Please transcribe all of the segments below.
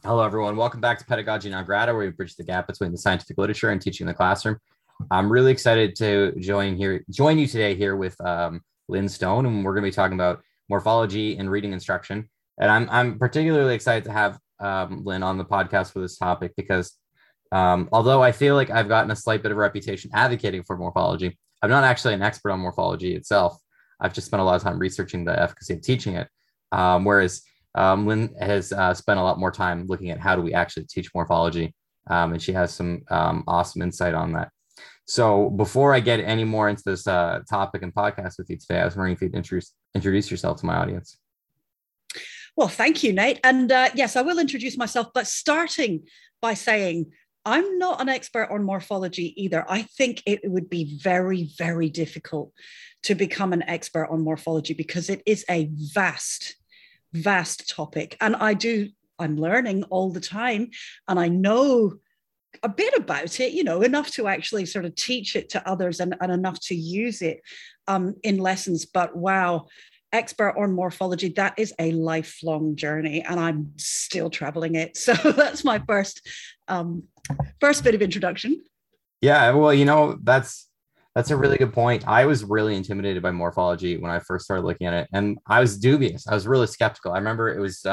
Hello, everyone. Welcome back to Pedagogy Non Grata, where we bridge the gap between the scientific literature and teaching in the classroom. I'm really excited to join you today here with Lynn Stone, and we're going to be talking about morphology and reading instruction. And I'm particularly excited to have Lynn on the podcast for this topic because although I feel like I've gotten a slight bit of a reputation advocating for morphology, I'm not actually an expert on morphology itself. I've just spent a lot of time researching the efficacy of teaching it, whereas Lynn has spent a lot more time looking at how do we actually teach morphology, and she has some awesome insight on that. So before I get any more into this topic and podcast with you today, I was wondering if you'd introduce yourself to my audience. Well, thank you, Nate. And yes, I will introduce myself, but starting by saying I'm not an expert on morphology either. I think it would be very, very difficult to become an expert on morphology because it is a vast topic. And I'm learning all the time, and I know a bit about it, enough to actually sort of teach it to others and enough to use it in lessons. But wow, expert on morphology, that is a lifelong journey, and I'm still traveling it. So that's my first bit of introduction. Yeah, well, that's a really good point. I was really intimidated by morphology when I first started looking at it, and I was dubious. I was really skeptical. I remember it was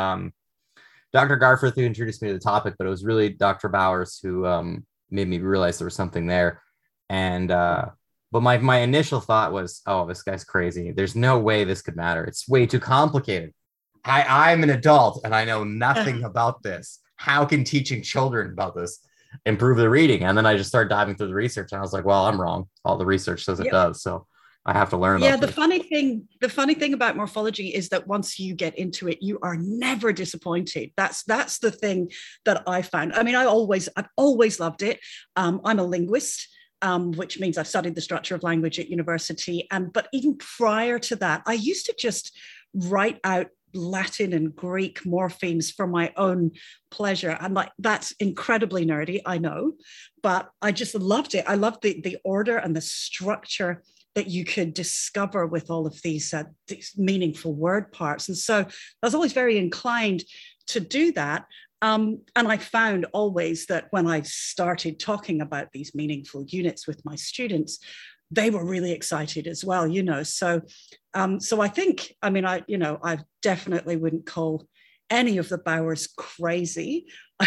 Dr. Garforth who introduced me to the topic, but it was really Dr. Bowers who made me realize there was something there. And but my initial thought was, oh, this guy's crazy. There's no way this could matter. It's way too complicated. I'm an adult and I know nothing about this. How can teaching children about this improve the reading? And then I just started diving through the research and I was like, well, I'm wrong. All the research says it does. So I have to learn about the funny thing about morphology is that once you get into it, you are never disappointed. That's the thing that I found. I mean, I've always loved it. I'm a linguist, which means I've studied the structure of language at university. But even prior to that, I used to just write out Latin and Greek morphemes for my own pleasure. And that's incredibly nerdy, I know, but I just loved it. I loved the order and the structure that you could discover with all of these meaningful word parts. And so I was always very inclined to do that. And I found always that when I started talking about these meaningful units with my students, they were really excited as well, So I think, I definitely wouldn't call any of the Bowers crazy,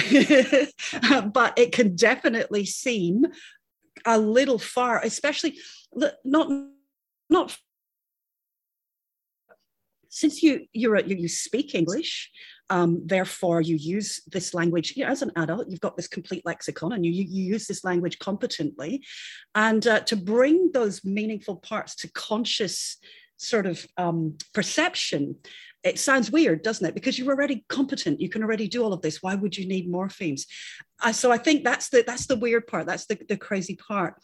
but it can definitely seem a little far, especially not since you speak English. Therefore, you use this language as an adult. You've got this complete lexicon, and you use this language competently. And to bring those meaningful parts to conscious sort of perception, it sounds weird, doesn't it? Because you're already competent. You can already do all of this. Why would you need morphemes? So I think that's the weird part. That's the crazy part.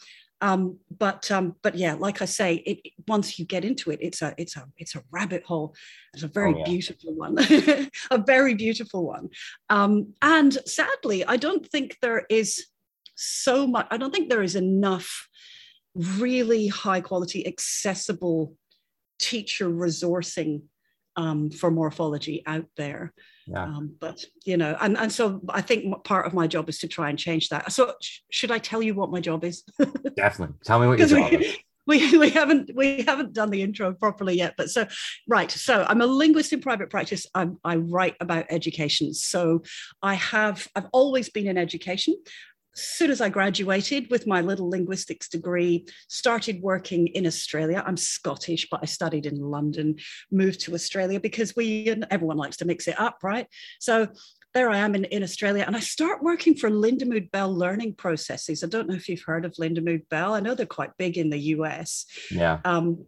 But yeah, like I say, once you get into it, it's a rabbit hole. It's a very beautiful one, a very beautiful one. And sadly, I don't think there is so much. I don't think there is enough really high quality, accessible teacher resourcing for morphology out there. Yeah. But and so I think part of my job is to try and change that. So should I tell you what my job is? Definitely. Tell me what your job is. We haven't done the intro properly yet, but so I'm a linguist in private practice. I write about education. So I've always been in education. As soon as I graduated with my little linguistics degree, started working in Australia. I'm Scottish, but I studied in London, moved to Australia because everyone likes to mix it up, right? So there I am in Australia, and I start working for Lindemood Bell Learning Processes. I don't know if you've heard of Lindemood Bell. I know they're quite big in the US. Yeah.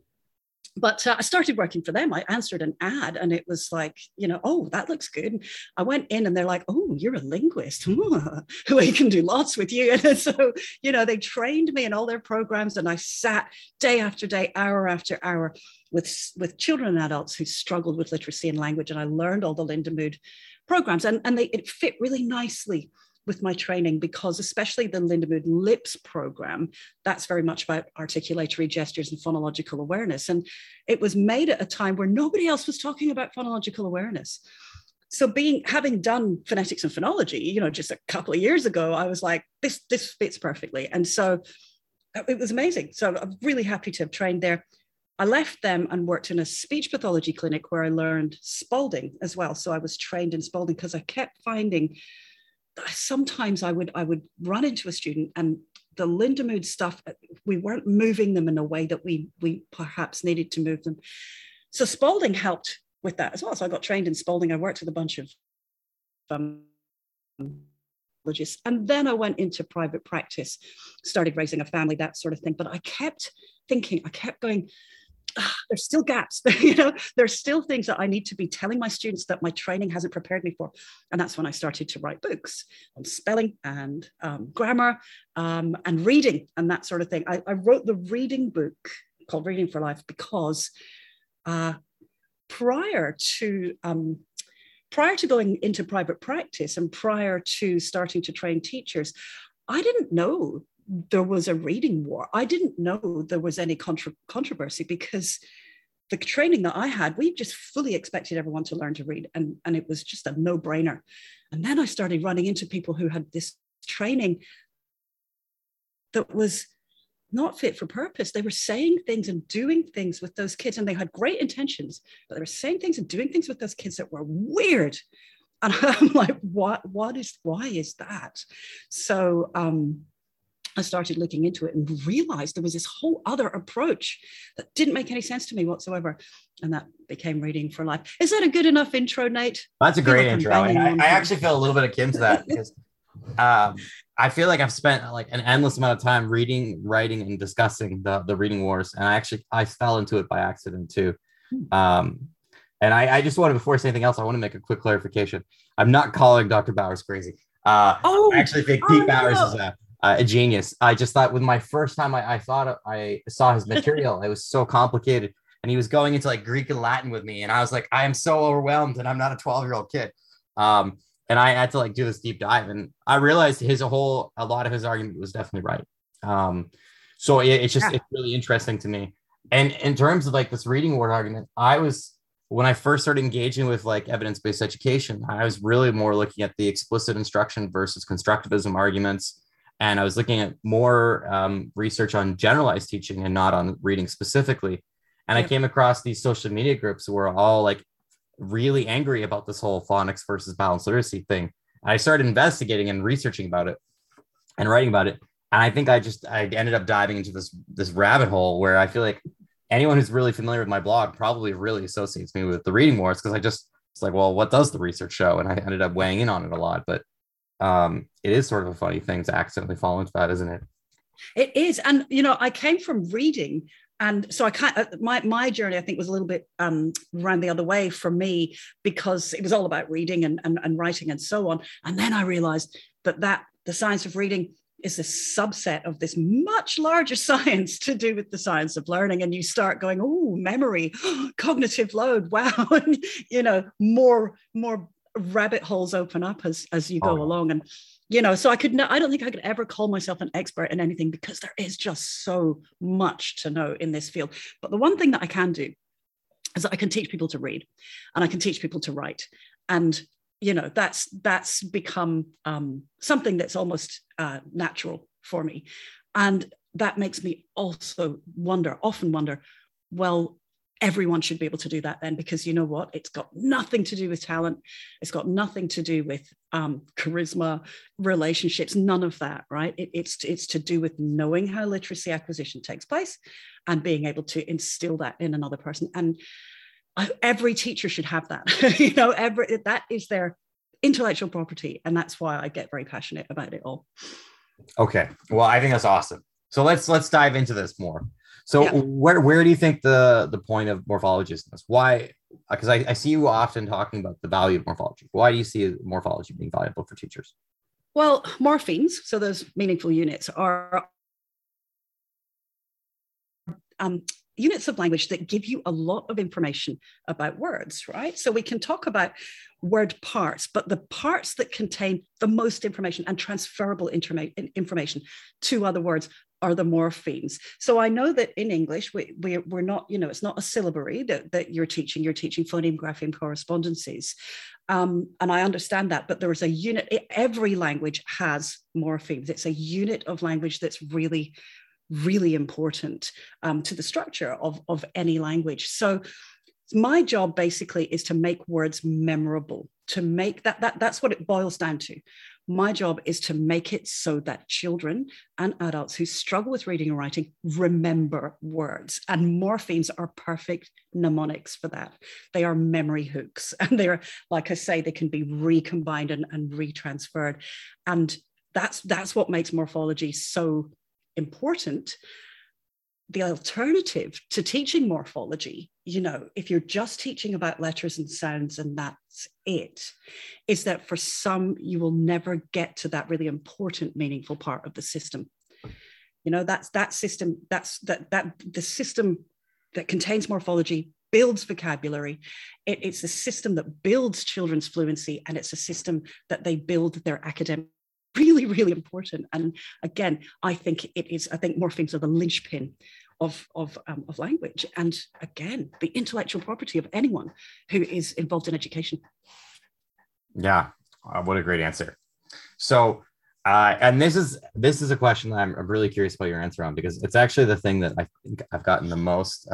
But I started working for them. I answered an ad and it was like, oh, that looks good. I went in and they're like, oh, you're a linguist. We can do lots with you. And so, they trained me in all their programs, and I sat day after day, hour after hour with children and adults who struggled with literacy and language. And I learned all the Lindemood programs, and it fit really nicely with my training, because especially the Lindemood LIPS program, that's very much about articulatory gestures and phonological awareness. And it was made at a time where nobody else was talking about phonological awareness. So having done phonetics and phonology, just a couple of years ago, I was like, this fits perfectly. And so it was amazing. So I'm really happy to have trained there. I left them and worked in a speech pathology clinic where I learned Spalding as well. So I was trained in Spalding because I kept finding that sometimes I would run into a student and the Lindemood stuff, we weren't moving them in a way that we perhaps needed to move them. So Spalding helped with that as well. So I got trained in Spalding. I worked with a bunch of and then I went into private practice, started raising a family, that sort of thing. But I kept going, there's still gaps, there's still things that I need to be telling my students that my training hasn't prepared me for. And that's when I started to write books on spelling and grammar and reading and that sort of thing. I wrote the reading book called Reading for Life because prior to going into private practice and prior to starting to train teachers, I didn't know there was a reading war. I didn't know there was any controversy because the training that I had, we just fully expected everyone to learn to read. And it was just a no-brainer. And then I started running into people who had this training that was not fit for purpose. They were saying things and doing things with those kids, and they had great intentions, but they were saying things and doing things with those kids that were weird. And I'm like, why is that? So I started looking into it and realized there was this whole other approach that didn't make any sense to me whatsoever. And that became Reading for Life. Is that a good enough intro, Nate? That's a great intro. I actually feel a little bit akin to that because I feel like I've spent like an endless amount of time reading, writing, and discussing the reading wars. And I fell into it by accident too. And I just wanted, before I say anything else, I want to make a quick clarification. I'm not calling Dr. Bowers crazy. I actually think Pete Bowers is a genius. I just thought with my first time I thought I saw his material, it was so complicated. And he was going into like Greek and Latin with me. And I was like, I am so overwhelmed and I'm not a 12-year-old kid. And I had to like do this deep dive. And I realized a lot of his argument was definitely right. So it's really interesting to me. And in terms of like this reading word argument, when I first started engaging with like evidence-based education, I was really more looking at the explicit instruction versus constructivism arguments. And I was looking at more research on generalized teaching and not on reading specifically. And I came across these social media groups who were all like really angry about this whole phonics versus balanced literacy thing. And I started investigating and researching about it and writing about it. And I think I ended up diving into this rabbit hole where I feel like anyone who's really familiar with my blog probably really associates me with the reading wars, because it's like, well, what does the research show? And I ended up weighing in on it a lot. But it is sort of a funny thing to accidentally fall into that, isn't it? It is. And, I came from reading. And so my journey, I think, was a little bit ran the other way for me because it was all about reading and writing and so on. And then I realized that the science of reading is a subset of this much larger science to do with the science of learning. And you start going, oh, memory, cognitive load, wow. And, more rabbit holes open up as you go along. And so I don't think I could ever call myself an expert in anything because there is just so much to know in this field. But the one thing that I can do is that I can teach people to read and I can teach people to write. And, that's become something that's almost natural for me. And that makes me also often wonder, well, everyone should be able to do that then, because you know what? It's got nothing to do with talent. It's got nothing to do with charisma, relationships, none of that, right? It's to do with knowing how literacy acquisition takes place and being able to instill that in another person. And every teacher should have that. That is their intellectual property. And that's why I get very passionate about it all. Okay. Well, I think that's awesome. So let's dive into this more. So where do you think the point of morphology is? Why? Because I see you often talking about the value of morphology. Why do you see morphology being valuable for teachers? Well, morphemes, so those meaningful units, are units of language that give you a lot of information about words, right? So we can talk about word parts, but the parts that contain the most information and transferable information to other words are the morphemes. So I know that in English, we're not, it's not a syllabary that you're teaching phoneme, grapheme correspondences. And I understand that, but there is a unit. Every language has morphemes. It's a unit of language that's really, really important to the structure of any language. So my job basically is to make words memorable, to make that's what it boils down to. My job is to make it so that children and adults who struggle with reading and writing remember words. And morphemes are perfect mnemonics for that. They are memory hooks. And they're, like I say, they can be recombined and retransferred. And that's what makes morphology so important. The alternative to teaching morphology, if you're just teaching about letters and sounds and that's it, is that for some, you will never get to that really important, meaningful part of the system. That's that system, the system that contains morphology builds vocabulary. It's a system that builds children's fluency, and it's a system that they build their academic. Really, really important. And again, I think morphemes are the linchpin of language. And again, the intellectual property of anyone who is involved in education. Yeah, what a great answer. So, and this is a question that I'm really curious about your answer on, because it's actually the thing that I think I've gotten the most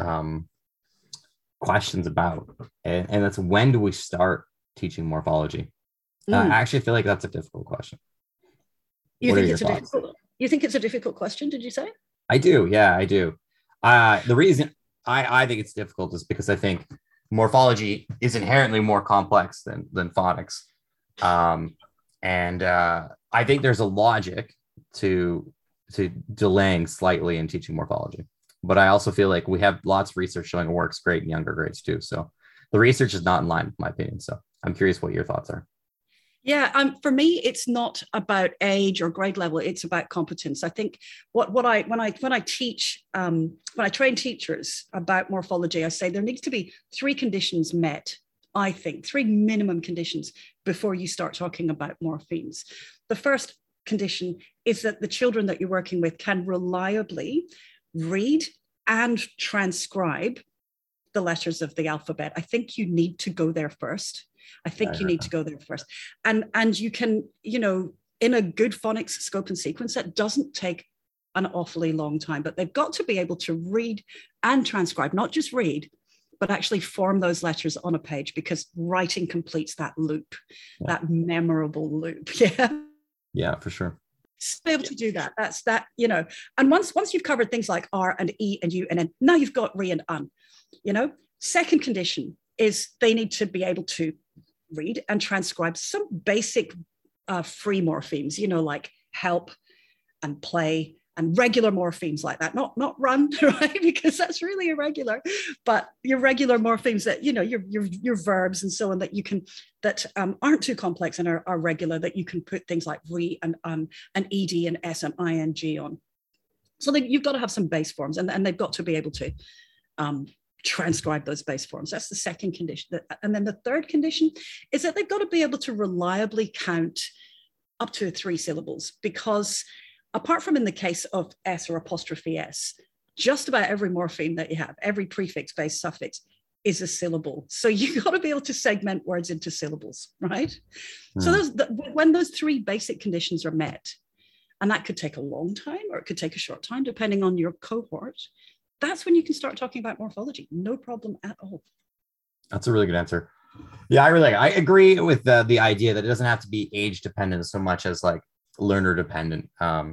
questions about. And that's, when do we start teaching morphology? I actually feel like that's a difficult question. You think it's a difficult question, did you say? I do. Yeah, I do. The reason I think it's difficult is because I think morphology is inherently more complex than phonics. And I think there's a logic to delaying slightly in teaching morphology. But I also feel like we have lots of research showing it works great in younger grades too. So the research is not in line with my opinion. So I'm curious what your thoughts are. Yeah, for me, it's not about age or grade level. It's about competence. I think when I teach, when I train teachers about morphology, I say there needs to be 3 conditions met. I think 3 minimum conditions before you start talking about morphemes. The first condition is that the children that you're working with can reliably read and transcribe the letters of the alphabet. I think you need to go there first. And you can, in a good phonics scope and sequence, that doesn't take an awfully long time, but they've got to be able to read and transcribe, not just read, but actually form those letters on a page, because writing completes that loop, that memorable loop. Yeah, for sure. To be able to do that, that's that, and once you've covered things like R and E and U, and then now you've got re and un, Second condition is they need to be able to read and transcribe some basic free morphemes, like help and play, and regular morphemes like that, not run, right? Because that's really irregular, but your regular morphemes that, your verbs and so on that aren't too complex and are regular, that you can put things like re and ed and s and ing on. So you've got to have some base forms, and they've got to be able to transcribe those base forms. That's the second condition. And then the third condition is that they've got to be able to reliably count up to 3 syllables, because apart from in the case of S or apostrophe S, just about every morpheme that you have, every prefix, base, suffix is a syllable. So you've got to be able to segment words into syllables, right? So when those 3 basic conditions are met, and that could take a long time or it could take a short time, depending on your cohort, that's when you can start talking about morphology. No problem at all. That's a really good answer. Yeah, I agree with the idea that it doesn't have to be age dependent so much as like learner dependent. I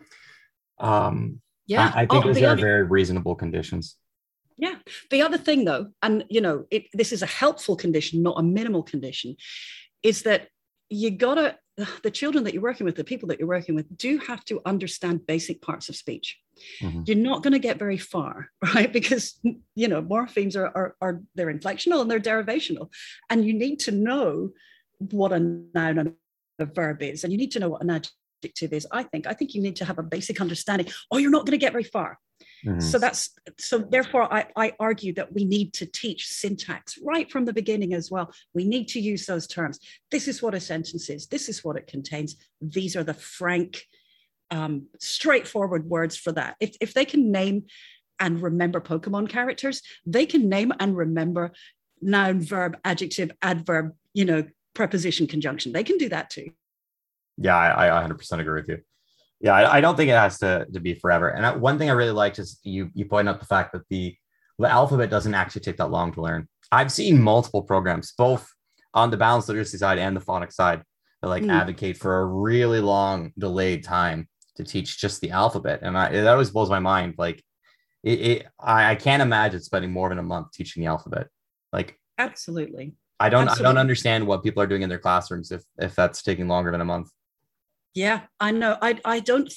think those are very reasonable conditions. Yeah. The other thing though, and this is a helpful condition, not a minimal condition, is that the children that you're working with, the people that you're working with, do have to understand basic parts of speech. Mm-hmm. You're not going to get very far, right? Because, morphemes are they're inflectional and they're derivational. And you need to know what a noun and a verb is. And you need to know what an adjective is, I think. I think you need to have a basic understanding, or you're not going to get very far. Mm-hmm. So therefore, I argue that we need to teach syntax right from the beginning as well. We need to use those terms. This is what a sentence is. This is what it contains. These are the frank, straightforward words for that. If they can name and remember Pokemon characters, they can name and remember noun, verb, adjective, adverb, preposition conjunction. They can do that too. Yeah, I 100% agree with you. Yeah, I don't think it has to be forever. And one thing I really liked is you point out the fact that the alphabet doesn't actually take that long to learn. I've seen multiple programs, both on the balanced literacy side and the phonics side, that like advocate for a really long delayed time to teach just the alphabet. And it always blows my mind. Like I can't imagine spending more than a month teaching the alphabet. Like absolutely. I don't understand what people are doing in their classrooms if that's taking longer than a month. Yeah, I know. I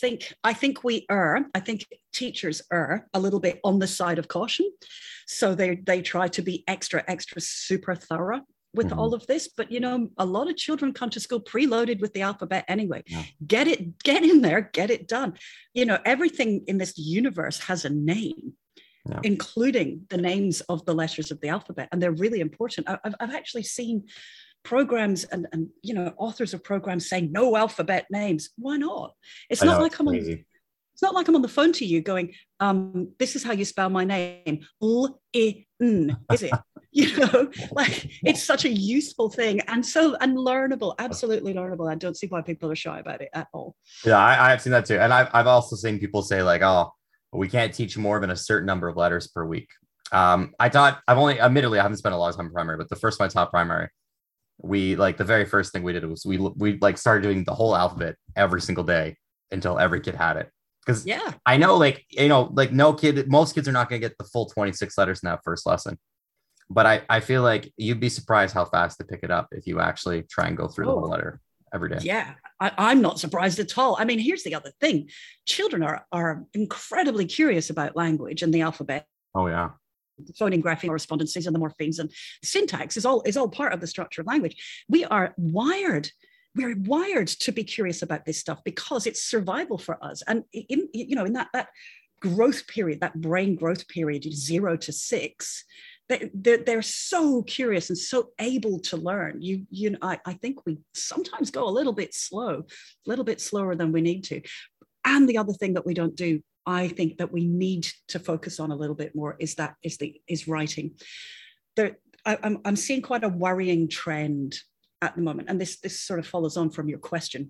think teachers err a little bit on the side of caution. So they try to be extra super thorough with all of this. But, you know, a lot of children come to school preloaded with the alphabet anyway. Yeah. Get in there, get it done. You know, everything in this universe has a name, including the names of the letters of the alphabet. And they're really important. I've actually seen programs and you know, authors of programs saying no alphabet names. Why not? It's not like I'm on the phone to you going, this is how you spell my name. L-I-N, is it? You know, like it's such a useful thing and learnable, absolutely learnable. I don't see why people are shy about it at all. Yeah, I've seen that too. And I've also seen people say like, oh, we can't teach more than a certain number of letters per week. Admittedly, I haven't spent a lot of time in primary, but the first time I taught primary, we like the very first thing we did was we like started doing the whole alphabet every single day until every kid had it. Because I know, like, you know, like most kids are not going to get the full 26 letters in that first lesson. But I feel like you'd be surprised how fast they pick it up if you actually try and go through the whole letter every day. Yeah, I'm not surprised at all. I mean, here's the other thing. Children are incredibly curious about language and the alphabet. Oh, yeah. Phoneme, grapheme, correspondences, and the morphemes and syntax is all part of the structure of language. We're wired to be curious about this stuff because it's survival for us. And in that growth period, that brain growth period, 0 to 6, they're so curious and so able to learn. I think we sometimes go a little bit slower than we need to. And the other thing that we don't do, I think that we need to focus on a little bit more is writing. I'm seeing quite a worrying trend at the moment, and this sort of follows on from your question.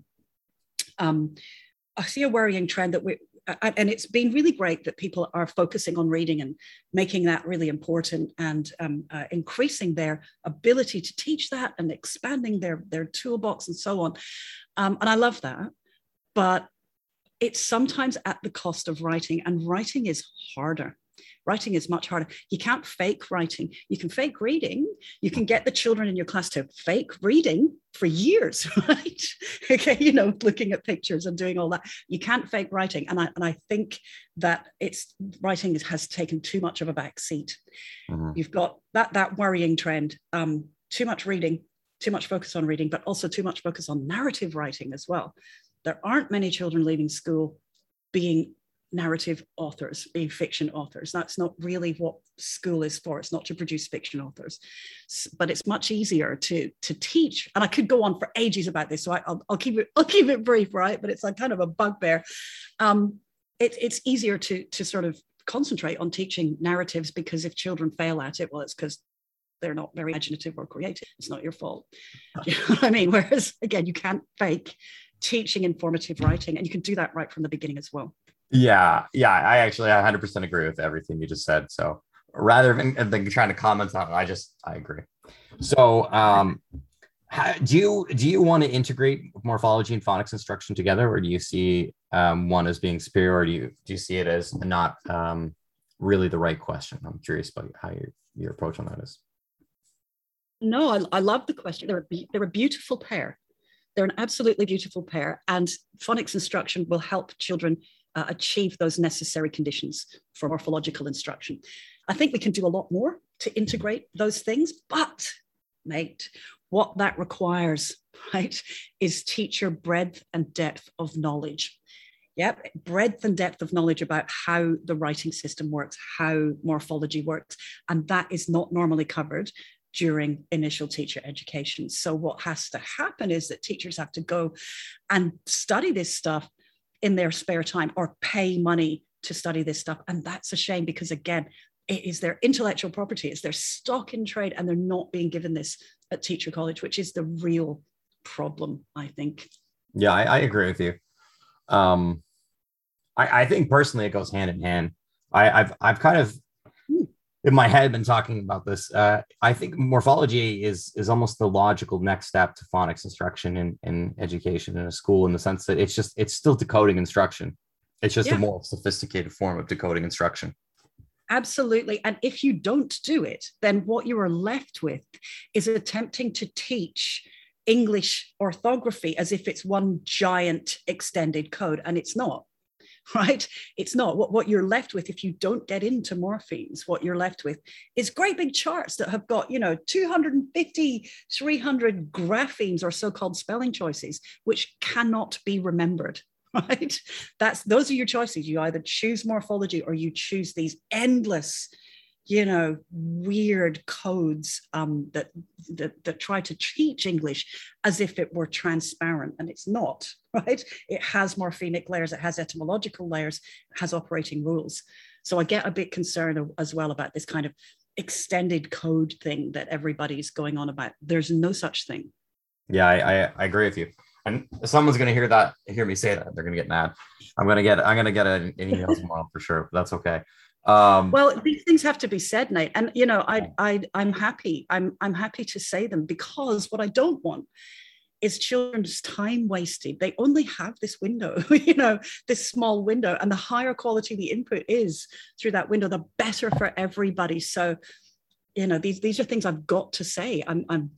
I see a worrying trend that and it's been really great that people are focusing on reading and making that really important and increasing their ability to teach that and expanding their toolbox and so on. And I love that, but it's sometimes at the cost of writing, and writing is harder. Writing is much harder. You can't fake writing. You can fake reading. You can get the children in your class to fake reading for years, right? Okay, you know, looking at pictures and doing all that. You can't fake writing. And I think that writing has taken too much of a back seat. Mm-hmm. You've got that worrying trend, too much reading, too much focus on reading, but also too much focus on narrative writing as well. There aren't many children leaving school being narrative authors, being fiction authors. That's not really what school is for. It's not to produce fiction authors, but it's much easier to teach. And I could go on for ages about this, so I'll keep it brief, right? But it's like kind of a bugbear. It's easier to sort of concentrate on teaching narratives, because if children fail at it, well, it's because they're not very imaginative or creative. It's not your fault. You know what I mean? Whereas again, you can't fake teaching informative writing, and you can do that right from the beginning as well. Yeah, I actually 100% agree with everything you just said. So rather than trying to comment on it, I agree. So do you want to integrate morphology and phonics instruction together, or do you see one as being superior, or do you see it as not really the right question? I'm curious about how your approach on that is. No, I love the question. They're a beautiful pair. They're an absolutely beautiful pair, and phonics instruction will help children achieve those necessary conditions for morphological instruction. I think we can do a lot more to integrate those things, but mate, what that requires, right, is teacher breadth and depth of knowledge. Yep, breadth and depth of knowledge about how the writing system works, how morphology works, and that is not normally covered during initial teacher education. So what has to happen is that teachers have to go and study this stuff in their spare time, or pay money to study this stuff. And that's a shame, because again, it is their intellectual property, it's their stock in trade, and they're not being given this at Teacher College, which is the real problem, I think. Yeah, I agree with you. Um, I think personally it goes hand in hand. I've kind of in my head been talking about this. I think morphology is almost the logical next step to phonics instruction in education in a school, in the sense that it's still decoding instruction. It's just a more sophisticated form of decoding instruction. Absolutely. And if you don't do it, then what you are left with is attempting to teach English orthography as if it's one giant extended code, and it's not. Right? It's not. What you're left with, if you don't get into morphemes, what you're left with is great big charts that have got, 250, 300 graphemes or so-called spelling choices, which cannot be remembered. Right? Those are your choices. You either choose morphology or you choose these endless, weird codes that try to teach English as if it were transparent, and it's not, right? It has morphemic layers, it has etymological layers, it has operating rules. So I get a bit concerned as well about this kind of extended code thing that everybody's going on about. There's no such thing. Yeah, I agree with you. And someone's going to hear me say that. They're going to get mad. I'm going to get an email tomorrow for sure, but that's okay. Well, these things have to be said, Nate, and I'm happy. I'm happy to say them, because what I don't want is children's time wasted. They only have this window, this small window, and the higher quality the input is through that window, the better for everybody. So, these are things I've got to say. I'm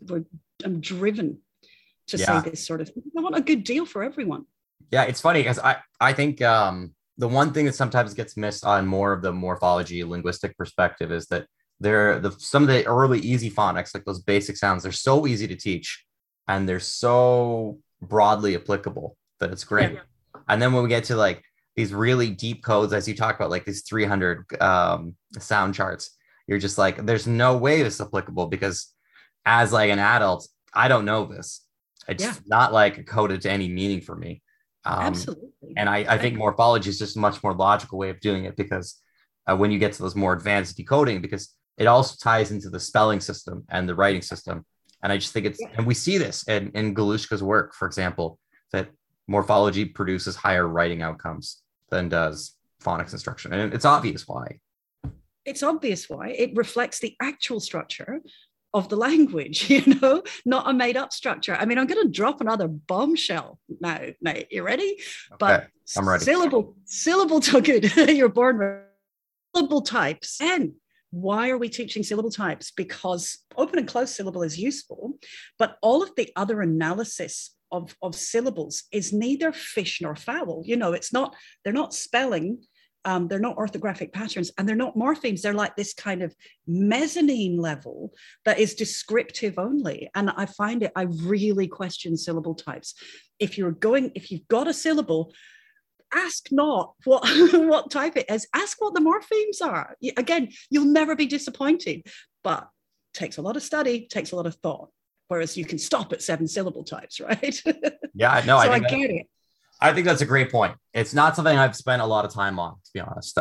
driven to say this sort of thing. I want a good deal for everyone. Yeah, it's funny because I think the one thing that sometimes gets missed on more of the morphology linguistic perspective is that some of the early easy phonics, like those basic sounds, they're so easy to teach and they're so broadly applicable that it's great. Yeah. And then when we get to like these really deep codes, as you talk about, like these 300 sound charts, you're just like, there's no way this is applicable, because as like an adult, I don't know this. It's not like coded to any meaning for me. Absolutely. And I think morphology is just a much more logical way of doing it, because when you get to those more advanced decoding, because it also ties into the spelling system and the writing system. And I just think and we see this in Galushka's work, for example, that morphology produces higher writing outcomes than does phonics instruction. And it's obvious why. It's obvious why. It reflects the actual structure of the language, not a made up structure. I mean, I'm going to drop another bombshell now, Nate. You ready? Okay, but I'm ready. Syllable to good. You're born with syllable types. And why are we teaching syllable types? Because open and closed syllable is useful, but all of the other analysis of syllables is neither fish nor fowl. They're not spelling. They're not orthographic patterns, and they're not morphemes. They're like this kind of mezzanine level that is descriptive only. And I really question syllable types. If you've got a syllable, ask not what type it is. Ask what the morphemes are. Again, you'll never be disappointed, but it takes a lot of study, takes a lot of thought. Whereas you can stop at 7 syllable types, right? Yeah, no, I get it. I think that's a great point. It's not something I've spent a lot of time on, to be honest.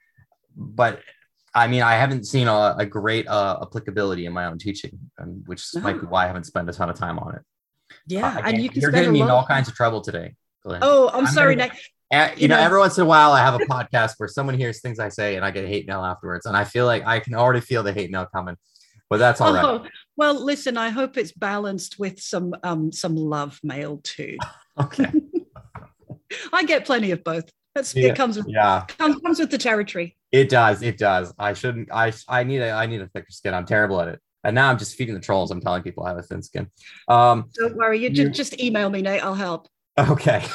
But I mean, I haven't seen a great applicability in my own teaching, which might be why I haven't spent a ton of time on it. Yeah, and you're getting me in all kinds of trouble today, Glenn. Oh, I'm sorry, Nick. Every once in a while, I have a podcast where someone hears things I say and I get a hate mail afterwards, and I feel like I can already feel the hate mail coming. But that's all right. Well, listen, I hope it's balanced with some love mail too. Okay. I get plenty of both. It comes with comes with the territory. It does. I shouldn't. I need a thicker skin. I'm terrible at it. And now I'm just feeding the trolls. I'm telling people I have a thin skin. Don't worry. You just email me, Nate. I'll help. Okay.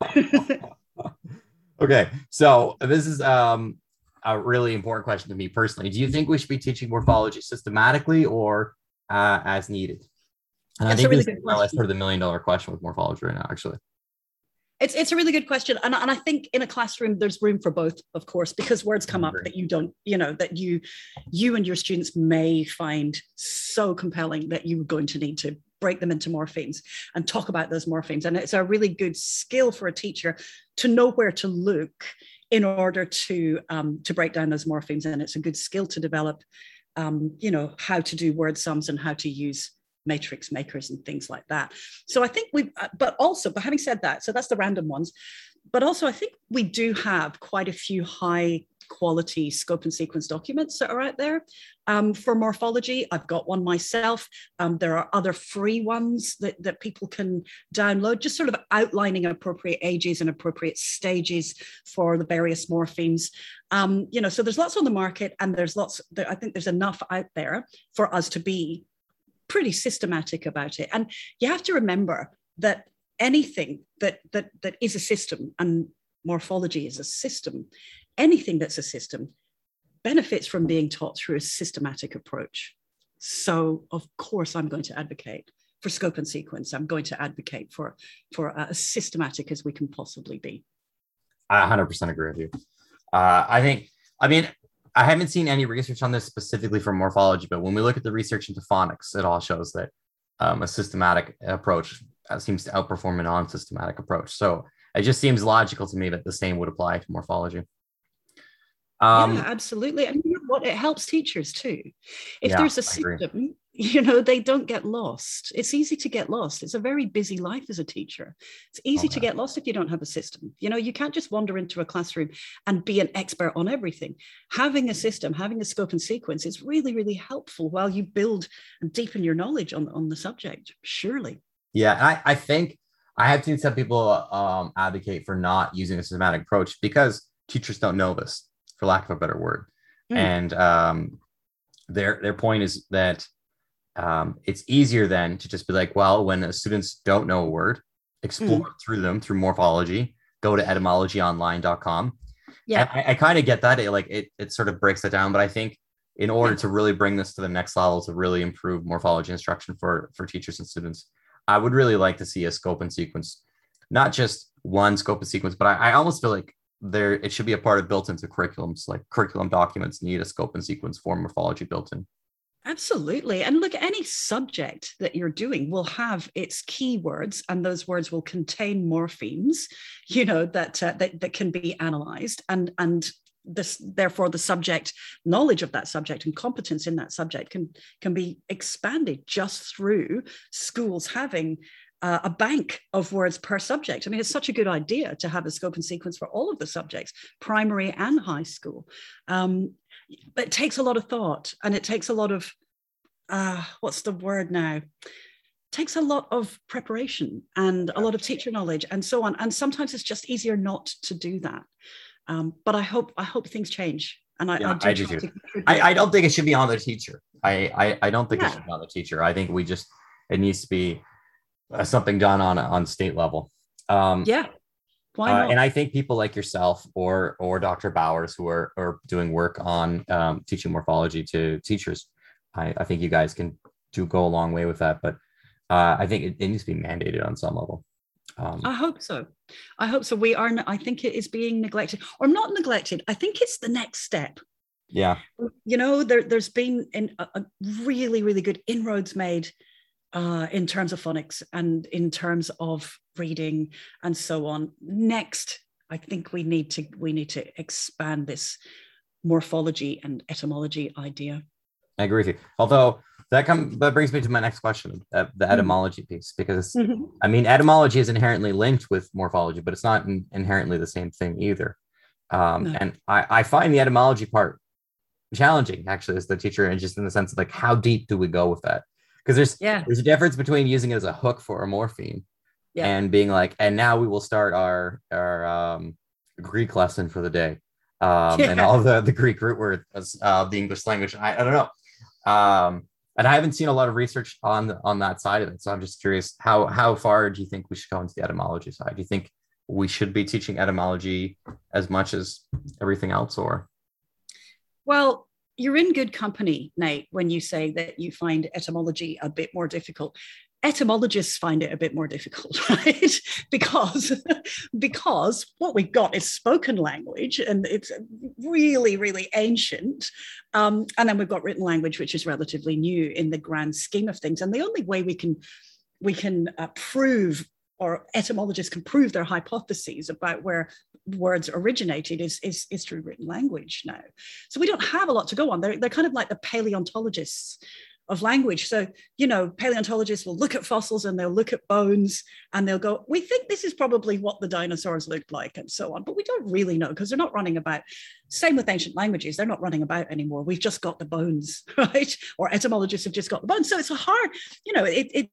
Okay. So this is a really important question to me personally. Do you think we should be teaching morphology systematically or as needed? And That's I think really good question. That's sort of the $1 million question with morphology right now, actually. It's a really good question. And I think in a classroom, there's room for both, of course, because words come up that you don't, that you and your students may find so compelling that you're going to need to break them into morphemes and talk about those morphemes. And it's a really good skill for a teacher to know where to look in order to break down those morphemes. And it's a good skill to develop, how to do word sums and how to use matrix makers and things like that. So I think but having said that, so that's the random ones. But also, I think we do have quite a few high quality scope and sequence documents that are out there for morphology. I've got one myself. There are other free ones that people can download, just sort of outlining appropriate ages and appropriate stages for the various morphemes. So there's lots on the market, and I think there's enough out there for us to be pretty systematic about it. And you have to remember that anything that is a system, and morphology is a system, anything that's a system benefits from being taught through a systematic approach. So of course I'm going to advocate for scope and sequence. I'm going to advocate for as systematic as we can possibly be. I 100% agree with you. I haven't seen any research on this specifically for morphology, but when we look at the research into phonics, it all shows that a systematic approach seems to outperform a non-systematic approach. So it just seems logical to me that the same would apply to morphology. Yeah, absolutely. And you know what? It helps teachers too. If there's a system, they don't get lost. It's easy to get lost. It's a very busy life as a teacher. It's easy to get lost if you don't have a system. You can't just wander into a classroom and be an expert on everything. Having a system, having a scope and sequence is really, really helpful while you build and deepen your knowledge on the subject, surely. Yeah, I think I have seen some people advocate for not using a systematic approach because teachers don't know this, for lack of a better word. And their point is that it's easier then to just be like, well, when students don't know a word, explore through them through morphology, go to etymologyonline.com. Yeah, I kind of get that. It sort of breaks it down. But I think in order to really bring this to the next level, to really improve morphology instruction for teachers and students, I would really like to see a scope and sequence, not just one scope and sequence, but I almost feel like it should be a part of built into curriculums, like curriculum documents need a scope and sequence for morphology built in. Absolutely. And look, any subject that you're doing will have its keywords, and those words will contain morphemes, that can be analyzed, and therefore the subject knowledge of that subject and competence in that subject can be expanded just through schools having a bank of words per subject. I mean, it's such a good idea to have a scope and sequence for all of the subjects, primary and high school. But it takes a lot of thought, and it takes a lot of, what's the word now? It takes a lot of preparation and a lot of teacher knowledge and so on. And sometimes it's just easier not to do that. But I hope things change. And I do too. I don't think it should be on the teacher. I don't think it should be on the teacher. I think it needs to be something done on state level. Why not? And I think people like yourself or Dr. Bowers who are doing work on teaching morphology to teachers, I think you guys can go a long way with that. But I think it needs to be mandated on some level. I hope so. I think it is being neglected, or not neglected. I think it's the next step. Yeah. There's been a really, really good inroads made in terms of phonics and in terms of reading and so on. Next, I think we need to expand this morphology and etymology idea. I agree with you. Although that brings me to my next question, the etymology piece, because etymology is inherently linked with morphology, but it's not inherently the same thing either. No. And I find the etymology part challenging, actually, as the teacher, and just in the sense of like, how deep do we go with that? Because there's a difference between using it as a hook for a morpheme and being like, and now we will start our Greek lesson for the day, and all the Greek root words of the English language. I don't know. And I haven't seen a lot of research on that side of it. So I'm just curious, how far do you think we should go into the etymology side? Do you think we should be teaching etymology as much as everything else, or? Well, you're in good company, Nate, when you say that you find etymology a bit more difficult. Etymologists find it a bit more difficult, right? Because what we've got is spoken language, and it's really, really ancient. And then we've got written language, which is relatively new in the grand scheme of things. And the only way we can prove, or etymologists can prove their hypotheses about where words originated is through written language now. So we don't have a lot to go on. They're kind of like the paleontologists of language. So, paleontologists will look at fossils and they'll look at bones and they'll go, we think this is probably what the dinosaurs looked like and so on. But we don't really know because they're not running about. Same with ancient languages. They're not running about anymore. We've just got the bones, right? Or etymologists have just got the bones. So it's a hard, it's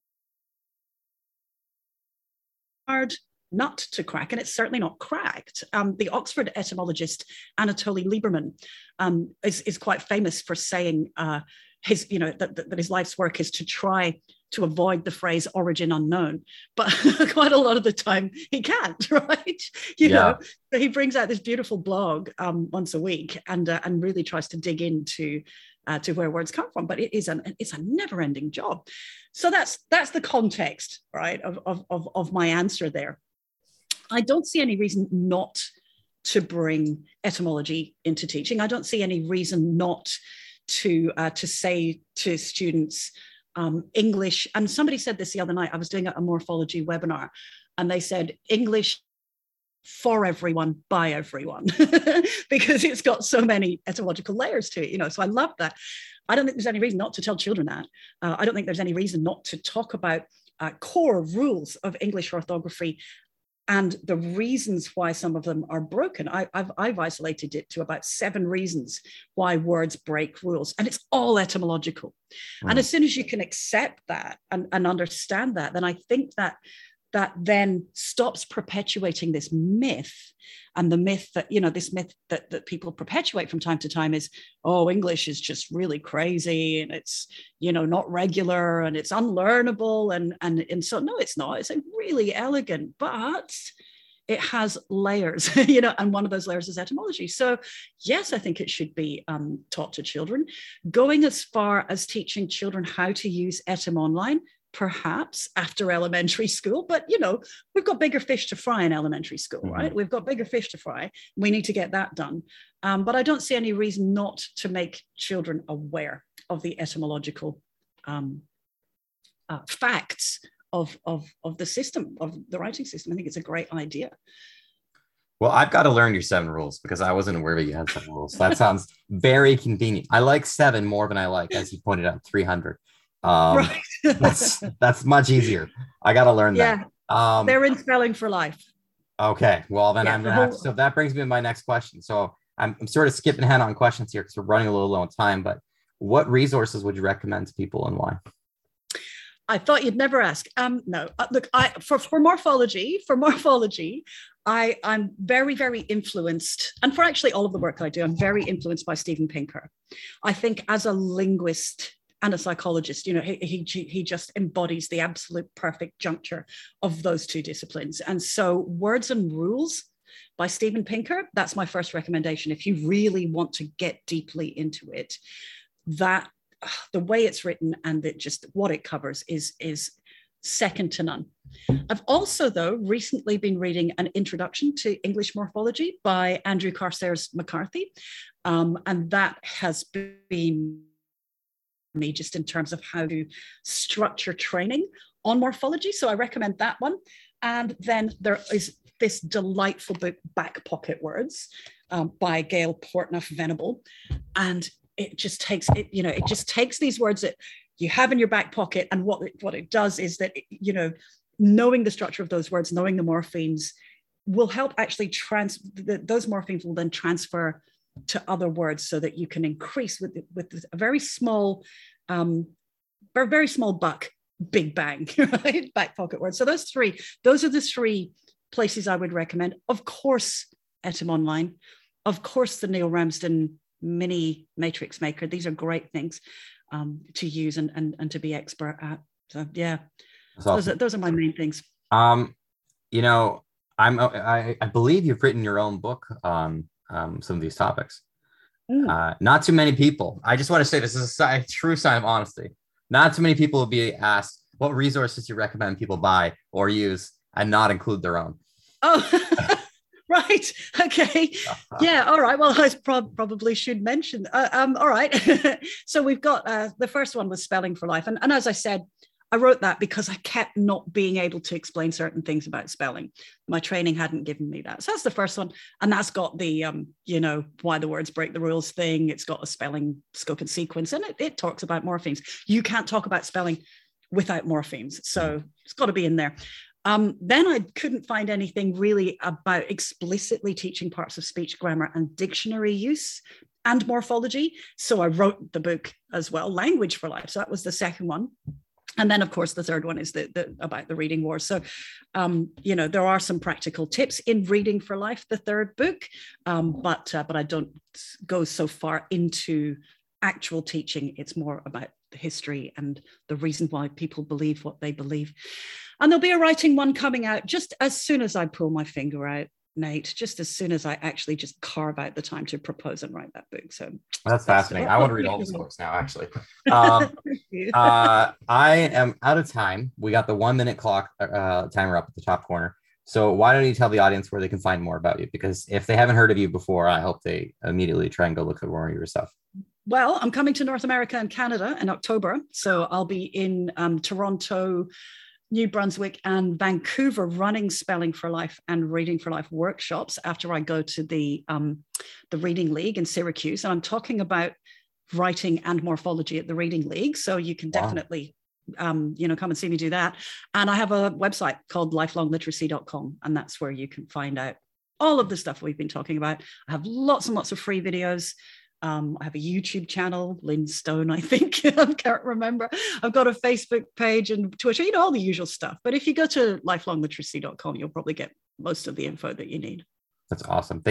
hard nut to crack, and it's certainly not cracked. The Oxford etymologist Anatoly Lieberman is quite famous for saying that his life's work is to try to avoid the phrase origin unknown, but quite a lot of the time he can't, right? So he brings out this beautiful blog once a week and really tries to dig into to where words come from, but it's a never-ending job. So that's the context, right, of my answer there. I don't see any reason not to bring etymology into teaching. I don't see any reason not to say to students English. And somebody said this the other night. I was doing a morphology webinar, and they said English for everyone, by everyone, because it's got so many etymological layers to it. So I love that. I don't think there's any reason not to tell children that. I don't think there's any reason not to talk about core rules of English orthography and the reasons why some of them are broken. I've isolated it to about 7 reasons why words break rules, and it's all etymological. And as soon as you can accept that and understand that, then I think that then stops perpetuating this myth. And the myth that, this myth that people perpetuate from time to time is, oh, English is just really crazy and it's, not regular and it's unlearnable. And so, no, it's not. It's really elegant, but it has layers, and one of those layers is etymology. So yes, I think it should be taught to children. Going as far as teaching children how to use Etymonline, perhaps after elementary school, but we've got bigger fish to fry in elementary school, right? We've got bigger fish to fry. We need to get that done. But I don't see any reason not to make children aware of the etymological facts of the system, of the writing system. I think it's a great idea. Well, I've got to learn your 7 rules because I wasn't aware that you had 7 rules. That sounds very convenient. I like 7 more than I like, as you pointed out, 300. Right. that's much easier. I got to learn that. They're in Spelling for Life. Okay. Well, then I'm going to have to, so that brings me to my next question. So I'm sort of skipping ahead on questions here because we're running a little low on time, but what resources would you recommend to people and why? I thought you'd never ask. No, look, for morphology, I'm very, very influenced, and for actually all of the work I do, I'm very influenced by Steven Pinker. I think as a linguist and a psychologist, he just embodies the absolute perfect juncture of those 2 disciplines. And so Words and Rules by Steven Pinker, that's my first recommendation. If you really want to get deeply into it, that the way it's written and just what it covers is second to none. I've also, though, recently been reading an introduction to English morphology by Andrew Carstairs McCarthy. And that has been me just in terms of how to structure training on morphology. So I recommend that one. And then there is this delightful book, Back Pocket Words, by Gail Portnoff Venable. And it just takes these words that you have in your back pocket. And what it does is that, knowing the structure of those words, knowing the morphemes will help actually those morphemes will then transfer to other words so that you can increase with a very small buck, big bang, right? Back pocket words. So those are the 3 places I would recommend. Of course, Etymonline, of course, the Neil Ramsden mini matrix maker. These are great things to use and to be expert at. So yeah, awesome. those are my main things. I believe you've written your own book on some of these topics. Not too many people. I just want to say this is a true sign of honesty. Not too many people will be asked what resources you recommend people buy or use and not include their own. Oh, right. Okay. Yeah. All right. Well, I probably should mention. All right. So we've got the first one was Spelling for Life. And as I said, I wrote that because I kept not being able to explain certain things about spelling. My training hadn't given me that. So that's the first one. And that's got the, why the words break the rules thing. It's got a spelling scope and sequence, and it talks about morphemes. You can't talk about spelling without morphemes. So it's got to be in there. Then I couldn't find anything really about explicitly teaching parts of speech, grammar, and dictionary use and morphology. So I wrote the book as well, Language for Life. So that was the second one. And then, of course, the third one is about the reading wars. So, there are some practical tips in Reading for Life, the third book, but I don't go so far into actual teaching. It's more about the history and the reason why people believe what they believe. And there'll be a writing one coming out just as soon as I pull my finger out, Nate, just as soon as I actually just carve out the time to propose and write that book. So that's fascinating. I want to read all these books now, actually. I am out of time. We got the 1 minute clock timer up at the top corner. So why don't you tell the audience where they can find more about you? Because if they haven't heard of you before, I hope they immediately try and go look at more of your stuff. Well, I'm coming to North America and Canada in October. So I'll be in Toronto, New Brunswick, and Vancouver running Spelling for Life and Reading for Life workshops after I go to the Reading League in Syracuse. And I'm talking about writing and morphology at the Reading League. So you can definitely, come and see me do that. And I have a website called lifelongliteracy.com. And that's where you can find out all of the stuff we've been talking about. I have lots and lots of free videos. I have a YouTube channel, Lynn Stone, I think. I can't remember. I've got a Facebook page and Twitter, all the usual stuff. But if you go to lifelongliteracy.com, you'll probably get most of the info that you need. That's awesome.